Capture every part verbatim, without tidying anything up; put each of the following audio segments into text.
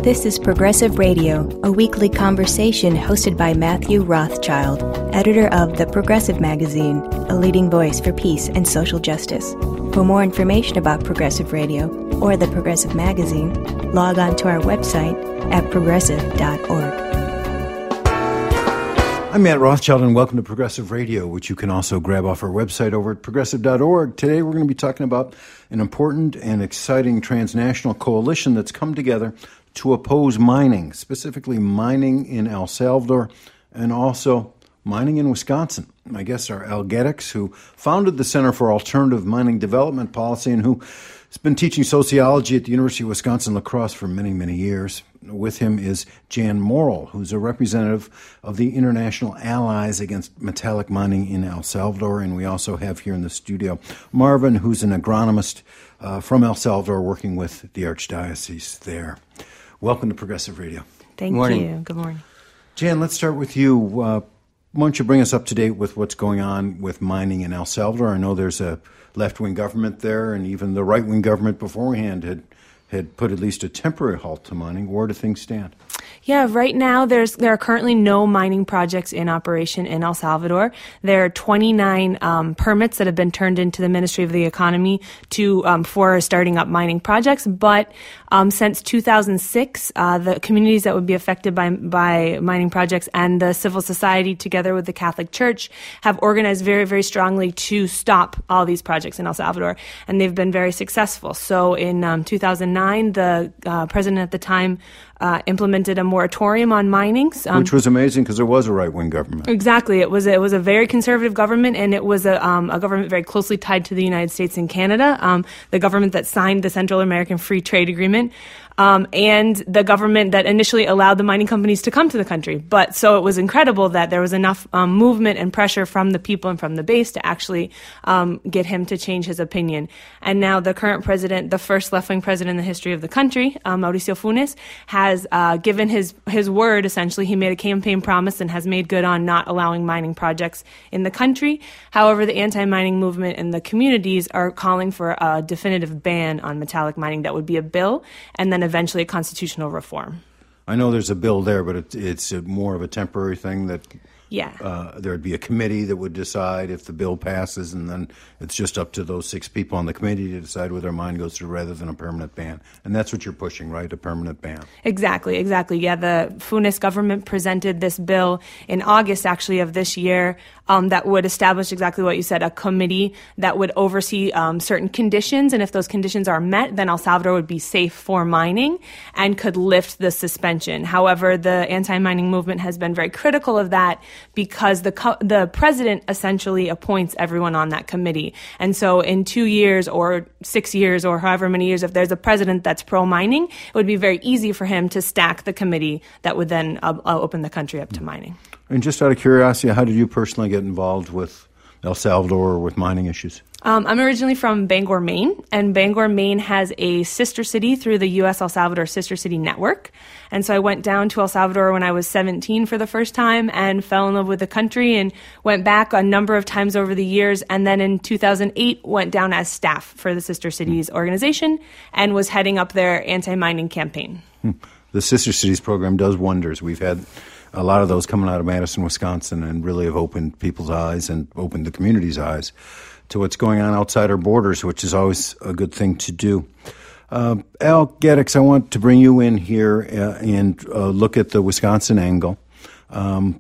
This is Progressive Radio, a weekly conversation hosted by Matthew Rothschild, editor of The Progressive Magazine, a leading voice for peace and social justice. For more information about Progressive Radio or The Progressive Magazine, log on to our website at progressive dot org. I'm Matt Rothschild, and welcome to Progressive Radio, which you can also grab off our website over at progressive dot org. Today we're going to be talking about an important and exciting transnational coalition that's come together to oppose mining, specifically mining in El Salvador and also mining in Wisconsin. My guests are Al Geddix, who founded the Center for Alternative Mining Development Policy and who has been teaching sociology at the University of Wisconsin-La Crosse for many, many years. With him is Jan Morrill, who's a representative of the International Allies Against Metallic Mining in El Salvador. And we also have here in the studio Marvin, who's an agronomist uh, from El Salvador working with the Archdiocese there. Welcome to Progressive Radio. Thank you. Good morning. Jan, let's start with you. Uh, why don't you bring us up to date with what's going on with mining in El Salvador? I know there's a left-wing government there, and even the right-wing government beforehand had had put at least a temporary halt to mining. Where do things stand? Yeah, right now there's there are currently no mining projects in operation in El Salvador. There are twenty-nine um, permits that have been turned into the Ministry of the Economy to um, for starting up mining projects. But um, since two thousand six, uh, the communities that would be affected by by mining projects and the civil society, together with the Catholic Church, have organized very, very strongly to stop all these projects in El Salvador, and they've been very successful. So in um, two thousand nine, the uh, president at the time Uh, implemented a moratorium on mining, um, which was amazing because there was a right-wing government. Exactly, it was it was a very conservative government, and it was a um, a government very closely tied to the United States and Canada, um, the government that signed the Central American Free Trade Agreement. Um, and the government that initially allowed the mining companies to come to the country. But so it was incredible that there was enough um, movement and pressure from the people and from the base to actually um, get him to change his opinion. And now the current president, the first left-wing president in the history of the country, um, Mauricio Funes, has uh, given his, his word, essentially. He made a campaign promise and has made good on not allowing mining projects in the country. However, the anti-mining movement and the communities are calling for a definitive ban on metallic mining that would be a bill, and then eventually a constitutional reform. I know there's a bill there, but it, it's a more of a temporary thing that yeah. uh, there would be a committee that would decide if the bill passes, and then it's just up to those six people on the committee to decide whether a mine goes through rather than a permanent ban. And that's what you're pushing, right? A permanent ban. Exactly, exactly. Yeah, the Funes government presented this bill in August, actually, of this year um, that would establish exactly what you said, a committee that would oversee um, certain conditions. And if those conditions are met, then El Salvador would be safe for mining and could lift the suspension. However, the anti-mining movement has been very critical of that because the co- the president essentially appoints everyone on that committee. And so in two years or six years or however many years, if there's a president that's pro-mining, it would be very easy for him to stack the committee that would then uh, uh, open the country up to mining. And just out of curiosity, how did you personally get involved with El Salvador or with mining issues? Um, I'm originally from Bangor, Maine, and Bangor, Maine has a sister city through the U S El Salvador Sister City Network. And so I went down to El Salvador when I was seventeen for the first time and fell in love with the country and went back a number of times over the years. And then in two thousand eight, went down as staff for the Sister Cities organization and was heading up their anti-mining campaign. The Sister Cities program does wonders. We've had a lot of those coming out of Madison, Wisconsin, and really have opened people's eyes and opened the community's eyes to what's going on outside our borders, which is always a good thing to do. Uh, Al Geddix, I want to bring you in here uh, and uh, look at the Wisconsin angle. Um,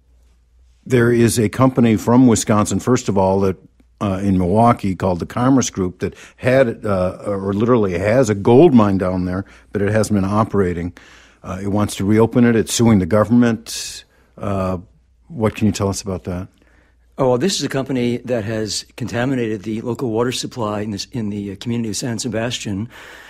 there is a company from Wisconsin, first of all, that uh, in Milwaukee called the Commerce Group that had, uh, or literally has a gold mine down there, but it hasn't been operating. Uh, it wants to reopen it. It's suing the government. Uh, what can you tell us about that? Oh, well, this is a company that has contaminated the local water supply in, this, in the community of San Sebastian.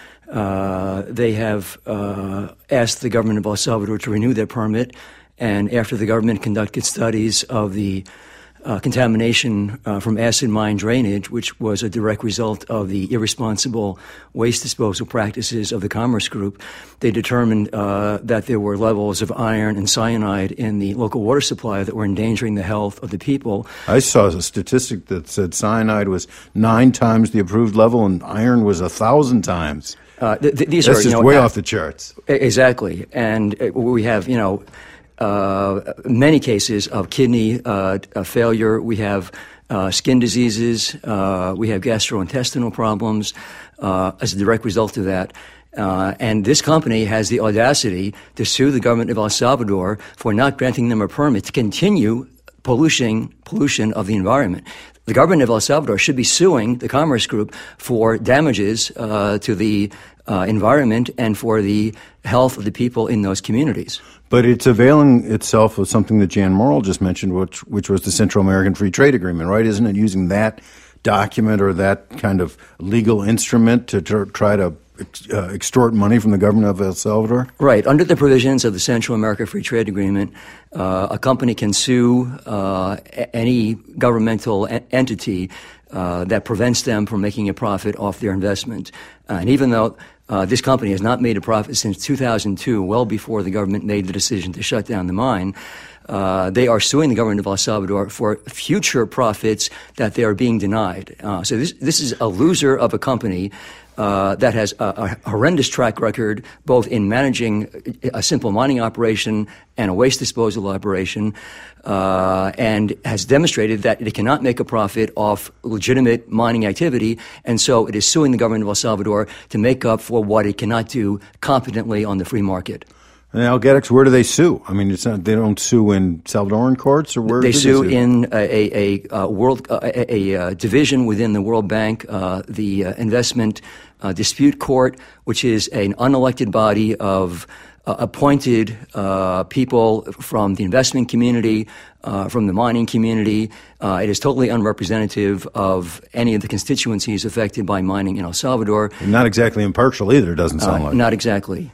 Uh, they have uh, asked the government of El Salvador to renew their permit, and after the government conducted studies of the uh, contamination uh, from acid mine drainage, which was a direct result of the irresponsible waste disposal practices of the Commerce Group, they determined uh, that there were levels of iron and cyanide in the local water supply that were endangering the health of the people. I saw a statistic that said cyanide was nine times the approved level and iron was a thousand times. Uh, th- th- these That's are just you know, way uh, off the charts. Exactly, and uh, we have you know uh, many cases of kidney uh, failure. We have uh, skin diseases. Uh, we have gastrointestinal problems uh, as a direct result of that. Uh, and this company has the audacity to sue the government of El Salvador for not granting them a permit to continue pollution pollution of the environment. The government of El Salvador should be suing the Commerce Group for damages uh, to the uh, environment and for the health of the people in those communities. But it's availing itself of something that Jan Morrill just mentioned, which which was the Central American Free Trade Agreement, right? Isn't it using that document or that kind of legal instrument to tr- try to uh, extort money from the government of El Salvador? Right. Under the provisions of the Central America Free Trade Agreement, uh, a company can sue uh, any governmental en- entity uh, that prevents them from making a profit off their investment. Uh, and even though uh, this company has not made a profit since two thousand two, well before the government made the decision to shut down the mine, Uh, they are suing the government of El Salvador for future profits that they are being denied. Uh, so this this is a loser of a company uh, that has a, a horrendous track record, both in managing a simple mining operation and a waste disposal operation, uh, and has demonstrated that it cannot make a profit off legitimate mining activity, and so it is suing the government of El Salvador to make up for what it cannot do competently on the free market. And Algetics, where do they sue? I mean, it's not, they don't sue in Salvadoran courts, or where they do sue? They sue in a, a, a world a, a, a division within the World Bank, uh, the uh, Investment uh, Dispute Court, which is an unelected body of uh, appointed uh, people from the investment community, uh, from the mining community. Uh, it is totally unrepresentative of any of the constituencies affected by mining in El Salvador. And not exactly impartial either, it doesn't sound uh, like. Not exactly.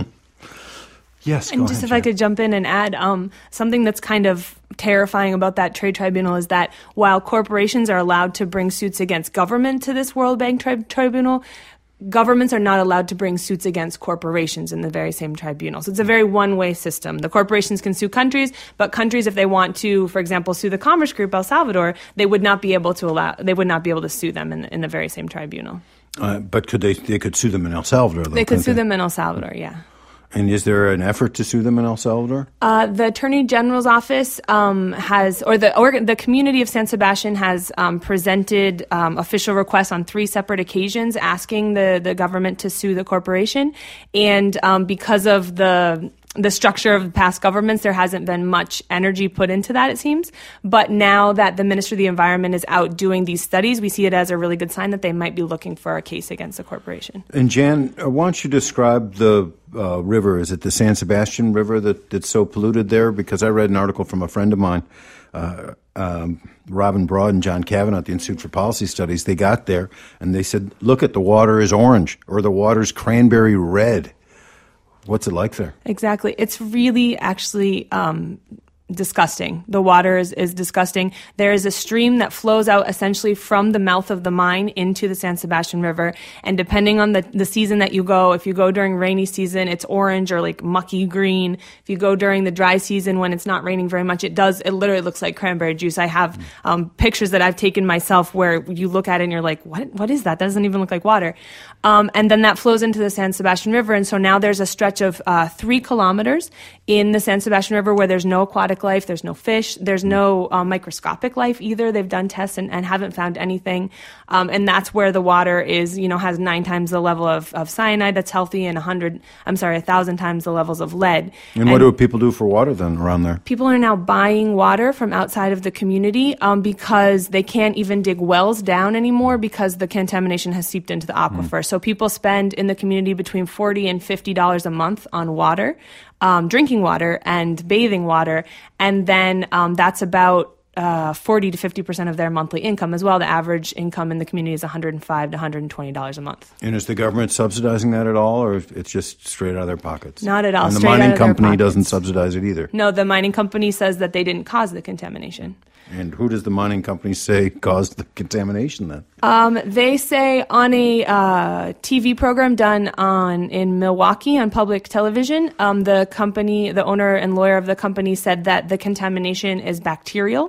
Yes, and go just ahead, if I Jan. could jump in and add, um, something that's kind of terrifying about that trade tribunal is that while corporations are allowed to bring suits against government to this World Bank tri- tribunal, governments are not allowed to bring suits against corporations in the very same tribunal. So it's a very one-way system. The corporations can sue countries, but countries, if they want to, for example, sue the Commerce Group El Salvador, they would not be able to allow. They would not be able to sue them in, in the very same tribunal. Uh, but could they? They could sue them in El Salvador. Though, They could sue they? them in El Salvador. Yeah. And is there an effort to sue them in El Salvador? Uh, the Attorney General's office um, has, or the or the community of San Sebastian has um, presented um, official requests on three separate occasions asking the, the government to sue the corporation. And um, because of the the structure of past governments, there hasn't been much energy put into that, it seems. But now that the Ministry of the Environment is out doing these studies, we see it as a really good sign that they might be looking for a case against the corporation. And Jan, uh, why don't you describe the uh, river? Is it the San Sebastian River that, that's so polluted there? Because I read an article from a friend of mine, uh, um, Robin Broad and John Kavanaugh at the Institute for Policy Studies. They got there and they said, look at the water is orange or the water's cranberry red. What's it like there? Exactly. It's really actually um, disgusting. The water is, is disgusting. There is a stream that flows out essentially from the mouth of the mine into the San Sebastian River. And depending on the, the season that you go, if you go during rainy season, it's orange or like mucky green. If you go during the dry season when it's not raining very much, it does, it literally looks like cranberry juice. I have um, pictures that I've taken myself where you look at it and you're like, what, what is that? That doesn't even look like water. Um, and then that flows into the San Sebastian River. And so now there's a stretch of uh, three kilometers in the San Sebastian River where there's no aquatic life, there's no fish, there's no uh, microscopic life either. They've done tests and, and haven't found anything. Um, and that's where the water is, you know, has nine times the level of, of cyanide that's healthy and a hundred, I'm sorry, a thousand times the levels of lead. And, and what do people do for water then around there? People are now buying water from outside of the community um, because they can't even dig wells down anymore because the contamination has seeped into the aquifer. Mm. So people spend in the community between forty dollars and fifty dollars a month on water, um, drinking water and bathing water. And then um, that's about uh, forty to fifty percent of their monthly income as well. The average income in the community is one hundred five to one hundred twenty dollars a month. And is the government subsidizing that at all, or it's just straight out of their pockets? Not at all. And the straight mining out of their company pockets. doesn't subsidize it either? No, the mining company says that they didn't cause the contamination. And who does the mining company say caused the contamination then? Um, they say on a uh, T V program done on in Milwaukee on public television, um, the company, the owner and lawyer of the company said that the contamination is bacterial,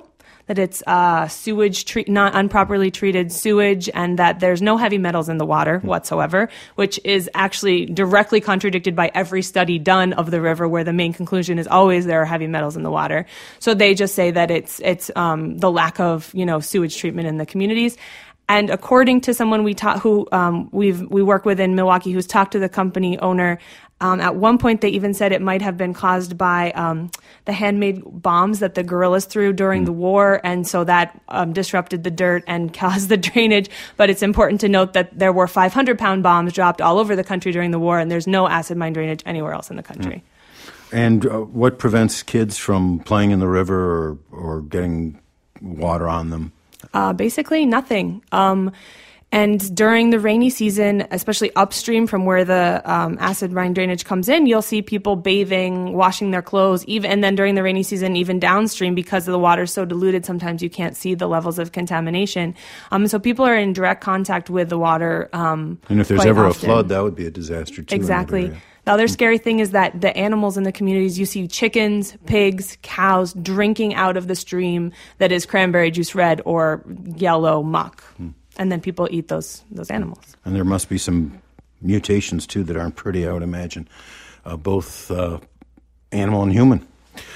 that it's uh, sewage, treat, not improperly treated sewage, and that there's no heavy metals in the water whatsoever, which is actually directly contradicted by every study done of the river, where the main conclusion is always there are heavy metals in the water. So they just say that it's it's um, the lack of, you know, sewage treatment in the communities. And according to someone we taught, who um, we've we work with in Milwaukee, who's talked to the company owner, um, at one point they even said it might have been caused by um, the handmade bombs that the guerrillas threw during mm. the war, and so that um, disrupted the dirt and caused the drainage. But it's important to note that there were five hundred pound bombs dropped all over the country during the war, and there's no acid mine drainage anywhere else in the country. Mm. And uh, what prevents kids from playing in the river or, or getting water on them? Uh, basically nothing. Um, and during the rainy season, especially upstream from where the um, acid mine drainage comes in, you'll see people bathing, washing their clothes, even, and then during the rainy season, even downstream, because the water is so diluted, sometimes you can't see the levels of contamination. Um, so people are in direct contact with the water. Um, and if there's quite ever often. a flood, that would be a disaster too. Exactly. The other scary thing is that the animals in the communities, you see chickens, pigs, cows drinking out of the stream that is cranberry juice red or yellow muck. Hmm. And then people eat those those animals. And there must be some mutations, too, that aren't pretty, I would imagine, uh, both uh, animal and human.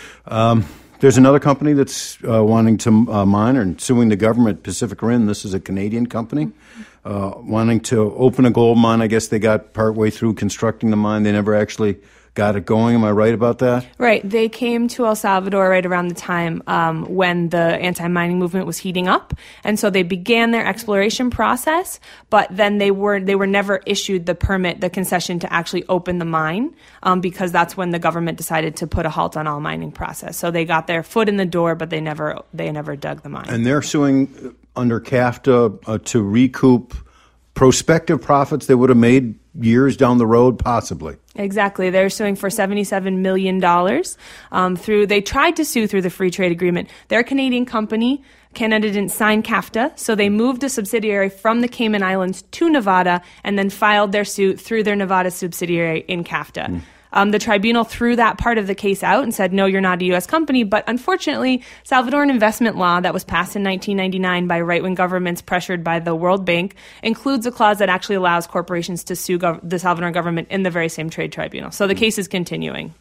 Um, there's another company that's uh, wanting to uh, mine and suing the government, Pacific Rim. This is a Canadian company. Uh, wanting to open a gold mine. I guess they got partway through constructing the mine. They never actually got it going. Am I right about that? Right. They came to El Salvador right around the time um, when the anti-mining movement was heating up, and so they began their exploration process. But then they were they were never issued the permit, the concession to actually open the mine, um, because that's when the government decided to put a halt on all mining process. So they got their foot in the door, but they never they never dug the mine. And they're suing under CAFTA uh, to recoup prospective profits they would have made years down the road, possibly. Exactly. They're suing for seventy-seven million dollars. Um, through they tried to sue through the free trade agreement. They're a Canadian company. Canada didn't sign CAFTA, so they moved a subsidiary from the Cayman Islands to Nevada and then filed their suit through their Nevada subsidiary in CAFTA. Mm. Um, the tribunal threw that part of the case out and said, no, you're not a U S company. But unfortunately, Salvadoran investment law that was passed in nineteen ninety-nine by right-wing governments pressured by the World Bank includes a clause that actually allows corporations to sue gov- the Salvadoran government in the very same trade tribunal. So the case is continuing.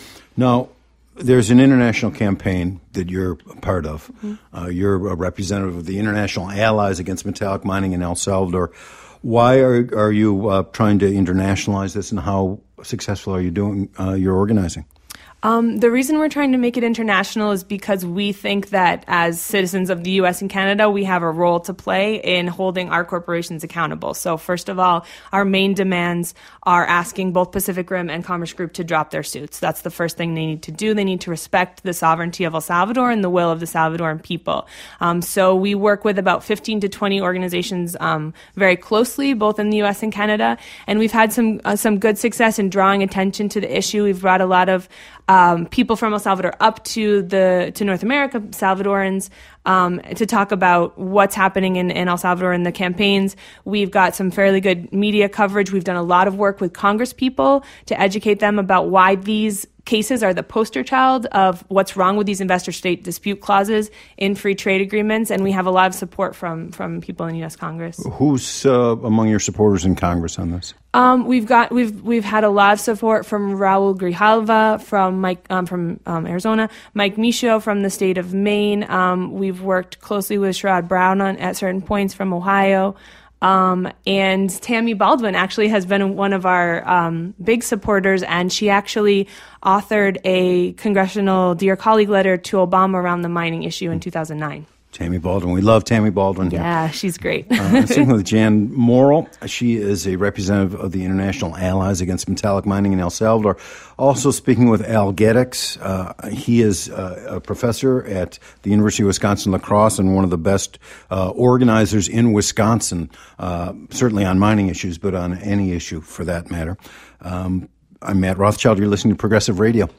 Now, there's an international campaign that you're a part of. Mm-hmm. Uh, you're a representative of the International Allies Against Metallic Mining in El Salvador. Why are, are you uh, trying to internationalize this, and how successful are you doing uh, your organizing? Um, the reason we're trying to make it international is because we think that as citizens of the U S and Canada, we have a role to play in holding our corporations accountable. So first of all, our main demands are asking both Pacific Rim and Commerce Group to drop their suits. That's the first thing they need to do. They need to respect the sovereignty of El Salvador and the will of the Salvadoran people. Um, so we work with about fifteen to twenty organizations um, very closely, both in the U S and Canada. And we've had some uh, some good success in drawing attention to the issue. We've brought a lot of Um, people from El Salvador up to the to North America, Salvadorans, um, to talk about what's happening in, in El Salvador in the campaigns. We've got some fairly good media coverage. We've done a lot of work with Congress people to educate them about why these cases are the poster child of what's wrong with these investor-state dispute clauses in free trade agreements, and we have a lot of support from from people in U S Congress. Who's uh, among your supporters in Congress on this? Um, we've got we've we've had a lot of support from Raul Grijalva from Mike um, from um, Arizona, Mike Michaud from the state of Maine. Um, we've worked closely with Sherrod Brown on at certain points from Ohio. Um, and Tammy Baldwin actually has been one of our um, big supporters, and she actually authored a congressional Dear Colleague letter to Obama around the mining issue in two thousand nine. Tammy Baldwin. We love Tammy Baldwin here. Yeah, she's great. uh, I'm speaking with Jan Morrill. She is a representative of the International Allies Against Metallic Mining in El Salvador. Also speaking with Al Geddix. Uh, he is uh, a professor at the University of Wisconsin-La Crosse and one of the best uh, organizers in Wisconsin, uh, certainly on mining issues, but on any issue for that matter. Um, I'm Matt Rothschild. You're listening to Progressive Radio.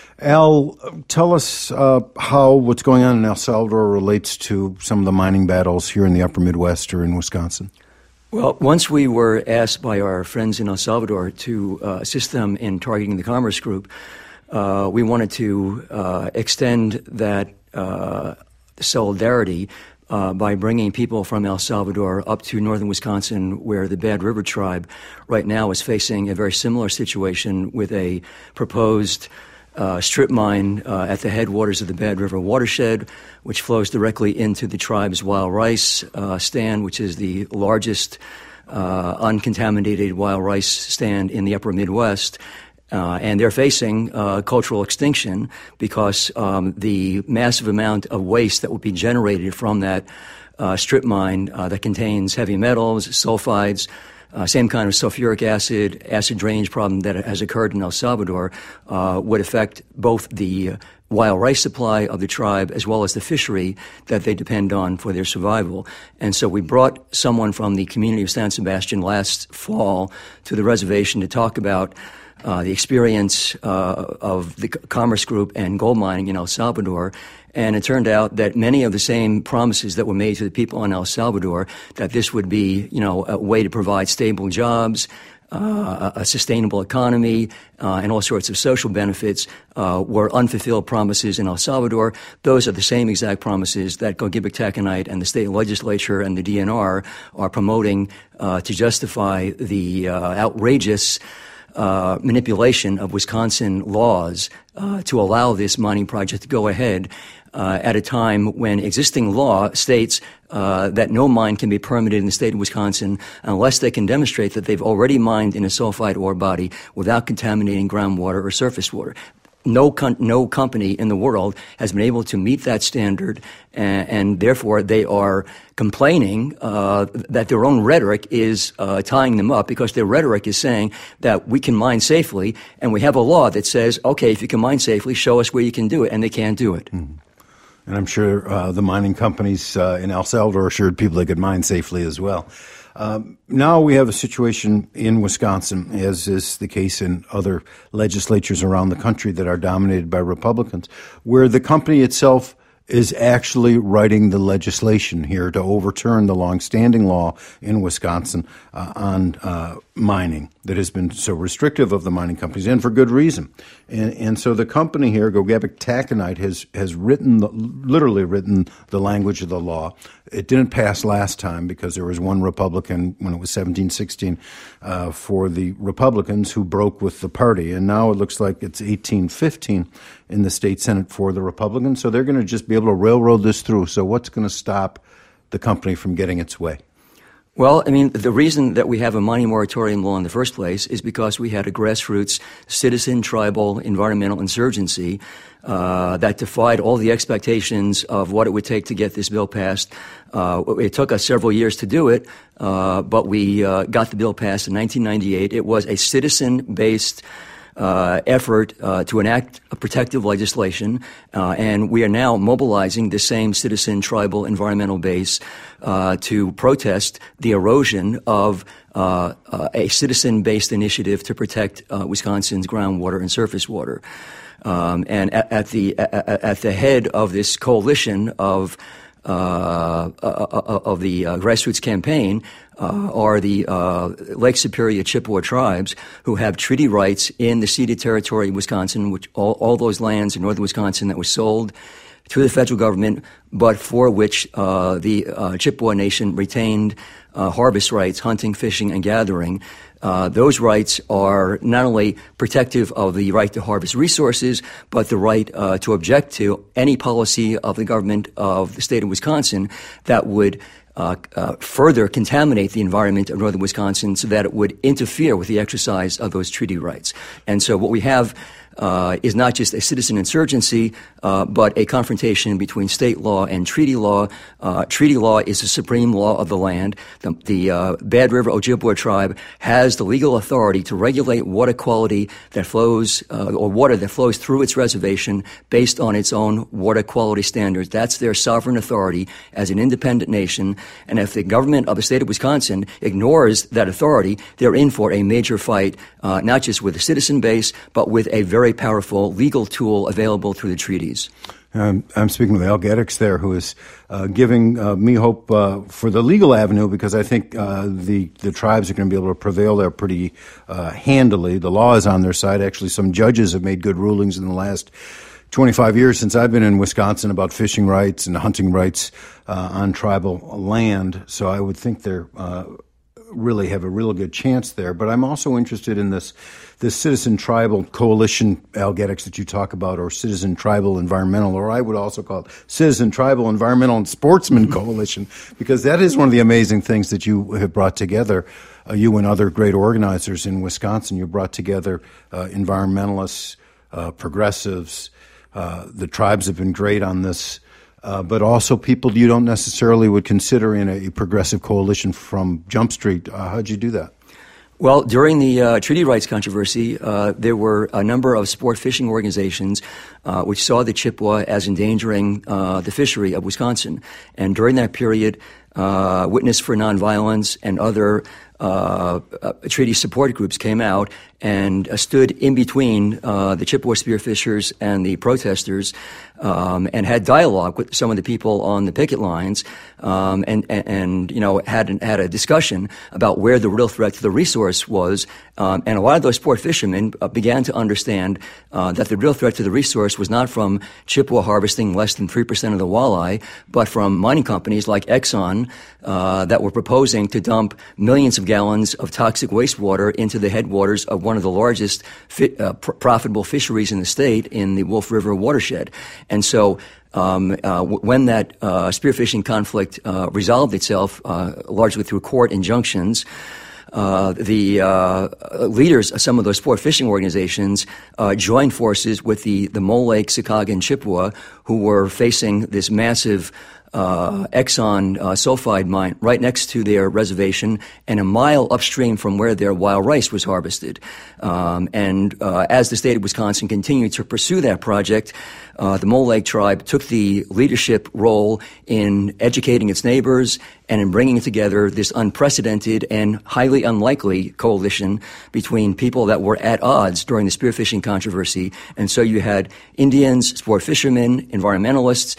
Al, tell us uh, how what's going on in El Salvador relates to some of the mining battles here in the upper Midwest or in Wisconsin. Well, once we were asked by our friends in El Salvador to uh, assist them in targeting the Commerce Group, uh, we wanted to uh, extend that uh, solidarity uh, by bringing people from El Salvador up to northern Wisconsin, where the Bad River Tribe right now is facing a very similar situation with a proposed uh, strip mine uh, at the headwaters of the Bad River watershed, which flows directly into the tribe's wild rice uh, stand, which is the largest uh, uncontaminated wild rice stand in the upper Midwest. Uh, and they're facing uh, cultural extinction because um, the massive amount of waste that will be generated from that uh, strip mine uh, that contains heavy metals, sulfides, uh, same kind of sulfuric acid, acid drainage problem that has occurred in El Salvador, uh, would affect both the wild rice supply of the tribe as well as the fishery that they depend on for their survival. And so we brought someone from the community of San Sebastian last fall to the reservation to talk about Uh, the experience uh, of the Commerce Group and gold mining in El Salvador. And it turned out that many of the same promises that were made to the people in El Salvador, that this would be, you know, a way to provide stable jobs, uh, a sustainable economy, uh, and all sorts of social benefits, uh, were unfulfilled promises in El Salvador. Those are the same exact promises that Gogebic Taconite and the state legislature and the D N R are promoting uh, to justify the uh, outrageous Uh, manipulation of Wisconsin laws uh, to allow this mining project to go ahead uh, at a time when existing law states uh, that no mine can be permitted in the state of Wisconsin unless they can demonstrate that they've already mined in a sulfide ore body without contaminating groundwater or surface water. No, com- no company in the world has been able to meet that standard, and, and therefore they are complaining uh, that their own rhetoric is uh, tying them up, because their rhetoric is saying that we can mine safely, and we have a law that says, okay, if you can mine safely, show us where you can do it, and they can't do it. Mm-hmm. And I'm sure uh, the mining companies uh, in El Salvador assured people they could mine safely as well. Um, now we have a situation in Wisconsin, as is the case in other legislatures around the country that are dominated by Republicans, where the company itself is actually writing the legislation here to overturn the longstanding law in Wisconsin uh, on uh, mining that has been so restrictive of the mining companies, and for good reason. And, and so the company here, Gogebic Taconite, has has written, the, literally written the language of the law. It didn't pass last time because there was one Republican, when it was seventeen sixteen, uh, for the Republicans who broke with the party. And now it looks like it's eighteen fifteen in the state Senate for the Republicans. So they're going to just be able to railroad this through. So what's going to stop the company from getting its way? Well, I mean, the reason that we have a mining moratorium law in the first place is because we had a grassroots citizen, tribal, environmental insurgency uh, that defied all the expectations of what it would take to get this bill passed. Uh, it took us several years to do it, uh, but we uh, got the bill passed in nineteen ninety-eight. It was a citizen-based Uh, effort uh, to enact a protective legislation, uh, and we are now mobilizing the same citizen, tribal, environmental base uh, to protest the erosion of uh, uh, a citizen-based initiative to protect uh, Wisconsin's groundwater and surface water. Um, and at, at the at, at the head of this coalition of uh, uh, of the uh, grassroots campaign Uh, are the uh, Lake Superior Chippewa tribes, who have treaty rights in the ceded territory of Wisconsin, which all, all those lands in northern Wisconsin that were sold to the federal government, but for which uh, the uh, Chippewa Nation retained uh, harvest rights, hunting, fishing, and gathering. Uh, those rights are not only protective of the right to harvest resources, but the right uh, to object to any policy of the government of the state of Wisconsin that would Uh, uh, further contaminate the environment of northern Wisconsin, so that it would interfere with the exercise of those treaty rights. And so what we have uh, is not just a citizen insurgency, uh, but a confrontation between state law and treaty law. Uh, treaty law is the supreme law of the land. The, the uh, Bad River Ojibwa tribe has the legal authority to regulate water quality that flows, uh, or water that flows through its reservation based on its own water quality standards. That's their sovereign authority as an independent nation. And if the government of the state of Wisconsin ignores that authority, they're in for a major fight, uh, not just with the citizen base, but with a very powerful legal tool available through the treaties. Um, I'm speaking with Al Gaddix there, who is uh, giving uh, me hope uh, for the legal avenue, because I think uh, the, the tribes are going to be able to prevail there pretty uh, handily. The law is on their side. Actually, some judges have made good rulings in the last twenty-five years since I've been in Wisconsin about fishing rights and hunting rights uh, on tribal land, so I would think they're uh, really have a real good chance there. But I'm also interested in this this citizen tribal coalition, Algetics, that you talk about, or citizen tribal environmental, or I would also call it citizen tribal environmental and sportsman coalition, because that is one of the amazing things that you have brought together. Uh, you and other great organizers in Wisconsin, you brought together uh, environmentalists, uh, progressives. Uh, the tribes have been great on this. Uh, but also people you don't necessarily would consider in a progressive coalition from Jump Street. Uh, how'd you do that? Well, during the uh, treaty rights controversy, uh, there were a number of sport fishing organizations uh, which saw the Chippewa as endangering uh, the fishery of Wisconsin. And during that period, uh, Witness for Nonviolence and other uh, uh, treaty support groups came out and uh, stood in between uh, the Chippewa spearfishers and the protesters, um, and had dialogue with some of the people on the picket lines, um, and, and, and you know had had a discussion about where the real threat to the resource was. Um, and a lot of those sport fishermen uh, began to understand uh, that the real threat to the resource was not from Chippewa harvesting less than three percent of the walleye, but from mining companies like Exxon uh, that were proposing to dump millions of gallons of toxic wastewater into the headwaters of one of the largest fi- uh, pr- profitable fisheries in the state, in the Wolf River watershed. And so um, uh, w- when that uh, spearfishing conflict uh, resolved itself, uh, largely through court injunctions, Uh, the uh, leaders of some of those sport fishing organizations uh, joined forces with the, the Mole Lake, Sikaga, and Chippewa, who were facing this massive uh, Exxon uh, sulfide mine right next to their reservation and a mile upstream from where their wild rice was harvested. Um, and uh, as the state of Wisconsin continued to pursue that project, Uh, the Mole Lake tribe took the leadership role in educating its neighbors and in bringing together this unprecedented and highly unlikely coalition between people that were at odds during the spearfishing controversy. And so you had Indians, sport fishermen, environmentalists,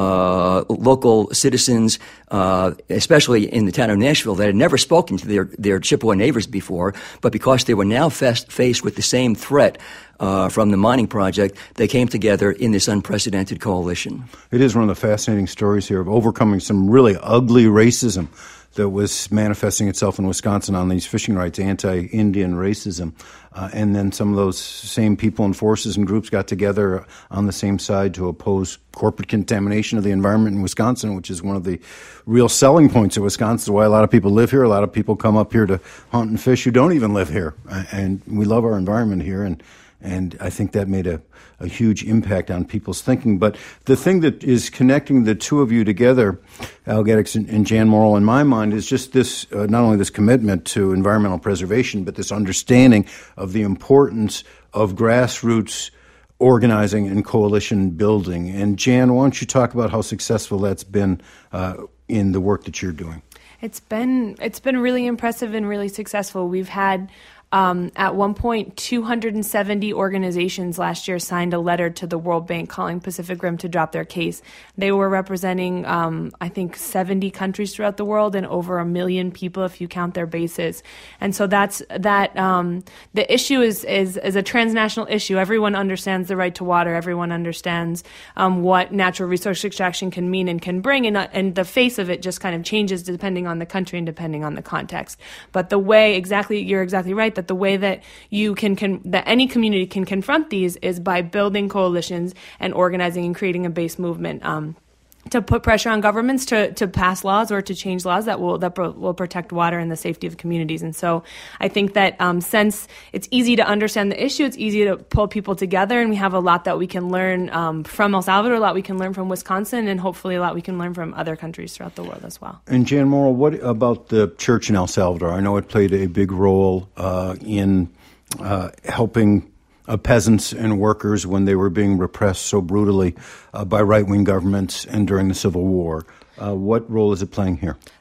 uh, local citizens, uh, especially in the town of Nashville, that had never spoken to their, their Chippewa neighbors before, but because they were now fast, faced with the same threat Uh, from the mining project, they came together in this unprecedented coalition. It is one of the fascinating stories here of overcoming some really ugly racism that was manifesting itself in Wisconsin on these fishing rights, anti-Indian racism. Uh, and then some of those same people and forces and groups got together on the same side to oppose corporate contamination of the environment in Wisconsin, which is one of the real selling points of Wisconsin, why a lot of people live here. A lot of people come up here to hunt and fish who don't even live here. And we love our environment here, and And I think that made a, a huge impact on people's thinking. But the thing that is connecting the two of you together, Algetics and, and Jan Morrill, in my mind, is just this, uh, not only this commitment to environmental preservation, but this understanding of the importance of grassroots organizing and coalition building. And Jan, why don't you talk about how successful that's been uh, in the work that you're doing? It's been it's been really impressive and really successful. We've had Um, at one point, two hundred seventy organizations last year signed a letter to the World Bank calling Pacific Rim to drop their case. They were representing, um, I think, seventy countries throughout the world and over a million people if you count their bases. And so that's that. Um, the issue is, is is a transnational issue. Everyone understands the right to water. Everyone understands um, what natural resource extraction can mean and can bring, and, uh, and the face of it just kind of changes depending on the country and depending on the context. But the way, exactly, you're exactly right, that the way that you can, can that any community can confront these is by building coalitions and organizing and creating a base movement um, to put pressure on governments to, to pass laws or to change laws that will that will protect water and the safety of communities. And so I think that um, since it's easy to understand the issue, it's easy to pull people together, and we have a lot that we can learn um, from El Salvador, a lot we can learn from Wisconsin, and hopefully a lot we can learn from other countries throughout the world as well. And Jan Morrill, what about the church in El Salvador? I know it played a big role uh, in uh, helping Uh, peasants and workers when they were being repressed so brutally uh, by right-wing governments and during the Civil War. Uh, what role is it playing here?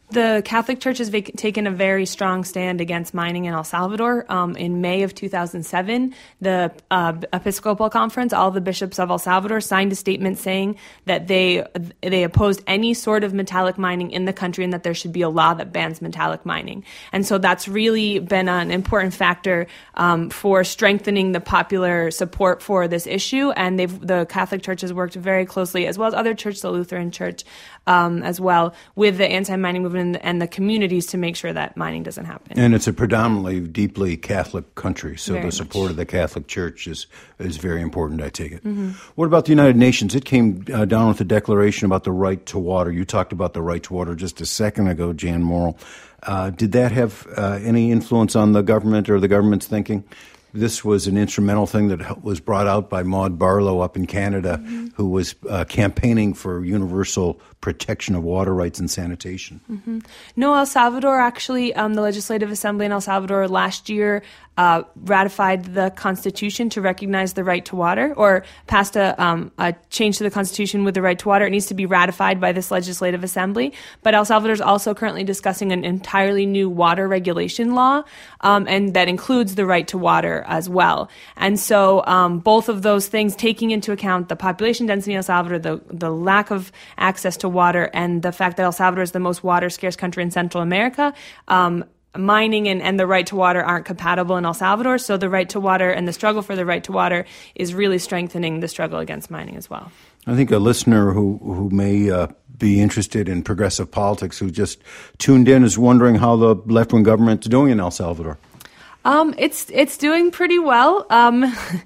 The Catholic Church has vac- taken a very strong stand against mining in El Salvador. Um, in May of two thousand seven, the uh, Episcopal Conference, all the bishops of El Salvador, signed a statement saying that they they opposed any sort of metallic mining in the country and that there should be a law that bans metallic mining. And so that's really been an important factor um, for strengthening the popular support for this issue. And they've, the Catholic Church has worked very closely, as well as other churches, the Lutheran Church um, as well, with the anti-mining movement and the communities to make sure that mining doesn't happen. And it's a predominantly deeply Catholic country, so very the support much. of the Catholic Church is is very important, I take it. Mm-hmm. What about the United Nations? It came uh, down with a declaration about the right to water. You talked about the right to water just a second ago, Jan Morrill. Uh, did that have uh, any influence on the government or the government's thinking? This was an instrumental thing that was brought out by Maud Barlow up in Canada, mm-hmm. who was uh, campaigning for universal protection of water rights and sanitation. Mm-hmm. No, El Salvador actually, um, the Legislative Assembly in El Salvador last year uh, ratified the Constitution to recognize the right to water, or passed a, um, a change to the Constitution with the right to water. It needs to be ratified by this Legislative Assembly. But El Salvador is also currently discussing an entirely new water regulation law, um, and that includes the right to water as well. And so um, both of those things, taking into account the population density in El Salvador, the, the lack of access to water, and the fact that El Salvador is the most water-scarce country in Central America, um, mining and, and the right to water aren't compatible in El Salvador. So the right to water and the struggle for the right to water is really strengthening the struggle against mining as well. I think a listener who, who may uh, be interested in progressive politics, who just tuned in, is wondering how the left-wing government is doing in El Salvador. Um, it's it's doing pretty well. Um,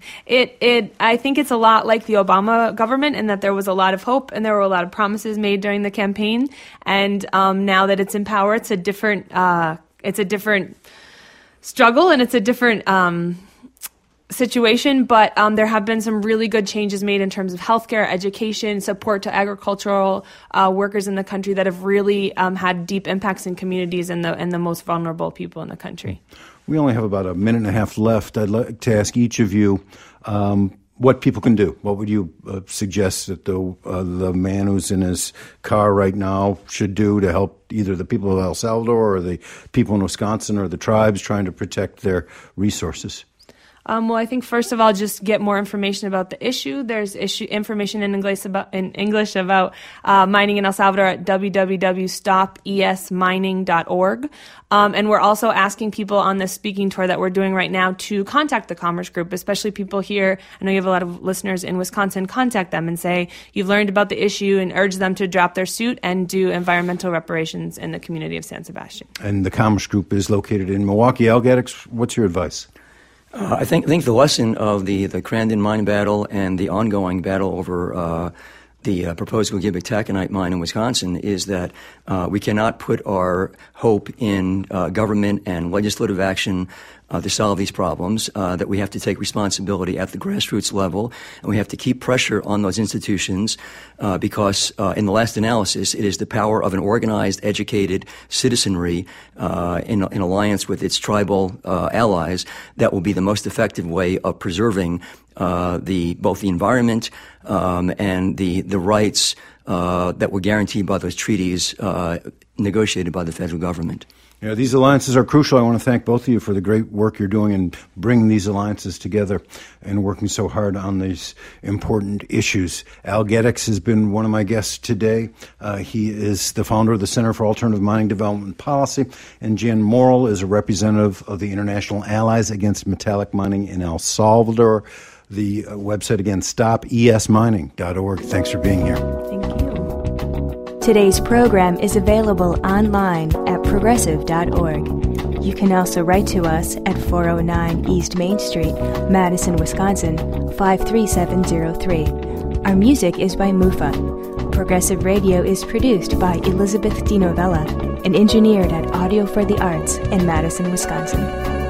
it it I think it's a lot like the Obama government in that there was a lot of hope and there were a lot of promises made during the campaign. And um, now that it's in power, it's a different uh, it's a different struggle and it's a different um, situation. But um, there have been some really good changes made in terms of healthcare, education, support to agricultural uh, workers in the country that have really um, had deep impacts in communities and the and the most vulnerable people in the country. We only have about a minute and a half left. I'd like to ask each of you um, what people can do. What would you uh, suggest that the uh, the man who's in his car right now should do to help either the people of El Salvador or the people in Wisconsin or the tribes trying to protect their resources? Um, well, I think first of all, just get more information about the issue. There's issue information in English about in English about uh, mining in El Salvador at w w w dot stop e s mining dot org. Um, and we're also asking people on this speaking tour that we're doing right now to contact the Commerce Group, especially people here. I know you have a lot of listeners in Wisconsin. Contact them and say you've learned about the issue and urge them to drop their suit and do environmental reparations in the community of San Sebastian. And the Commerce Group is located in Milwaukee. Algetics, what's your advice? Uh, I think I think the lesson of the, the Crandon mine battle and the ongoing battle over uh, the uh, proposed Gogebic taconite mine in Wisconsin is that uh, we cannot put our hope in uh, government and legislative action uh, to solve these problems, uh, that we have to take responsibility at the grassroots level, and we have to keep pressure on those institutions uh, because uh, in the last analysis, it is the power of an organized, educated citizenry uh, in, in alliance with its tribal uh, allies that will be the most effective way of preserving uh, the both the environment um, and the the rights uh, that were guaranteed by those treaties uh, negotiated by the federal government. Yeah, these alliances are crucial. I want to thank both of you for the great work you're doing in bringing these alliances together and working so hard on these important issues. Algetics has been one of my guests today. Uh, he is the founder of the Center for Alternative Mining Development Policy, and Jan Morrill is a representative of the International Allies Against Metallic Mining in El Salvador. The uh, website again, stop e s mining dot org. Thanks for being here. Thank you. Today's program is available online at progressive dot org. You can also write to us at four oh nine East Main Street, Madison, Wisconsin, five three seven zero three. Our music is by Mufa. Progressive Radio is produced by Elizabeth DiNovella and engineered at Audio for the Arts in Madison, Wisconsin.